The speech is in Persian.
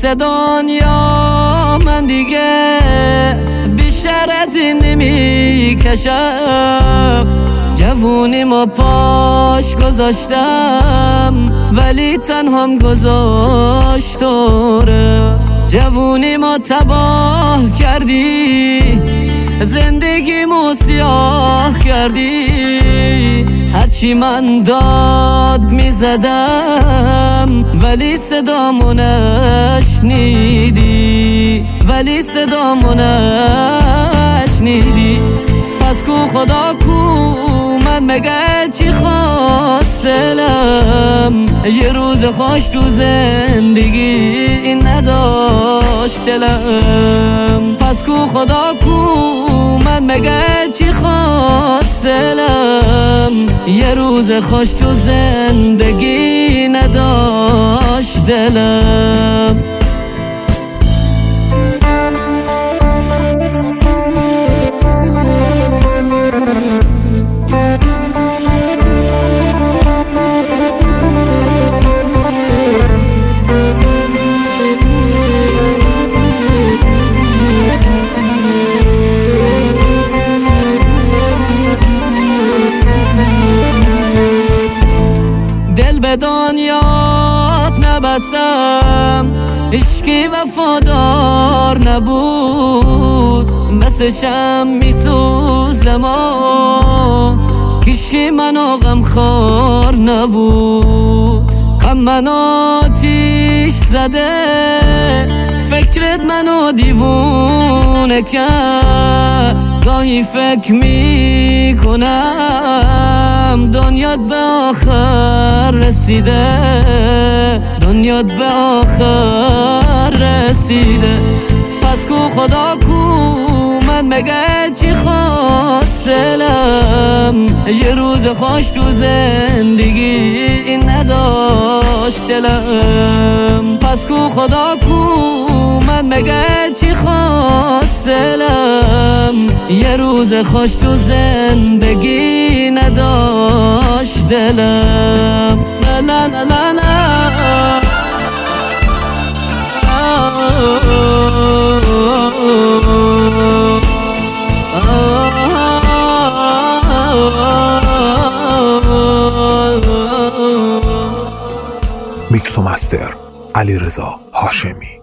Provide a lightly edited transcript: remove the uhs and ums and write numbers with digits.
دنیا من دیگه بیشتر از این نمی کشم. جوونی ما پاش گذاشتم ولی تنهام گذاشت و جوونی ما تباه کردی، زندگی مو سیاه کردی. هرچی من داد میزدم ولی صدامو نشنیدی، ولی صدامو نشنیدی. پس کو خدا کو من مگه چی خواست دلم؟ یه روز خوش تو زندگی این نداشت دلم. پس کو خدا کو من مگه چی خواست دلم؟ یه روز خوش تو زندگی نداشت دلم. دل به دنیات نبستم، عشقی وفادار نبود. مثل شم میسوزم هیچکی منو غمخوار نبود. غم منو آتیش زده، فکرت منو دیوونه کرد. گاهی فکر میکنم دنیات به آخر رسیده، دنیات به آخر رسیده. پس کو خدا کو من مگه چی خواست دلم؟ یه روز خوش تو زندگی این نداشت دلم. پس کو خدا کو من مگه چی خواست دلم؟ یه روز خوش تو زندگی نداشت دلم. نه نه نه نه نه. میکس و مستر علیرضا هاشمی.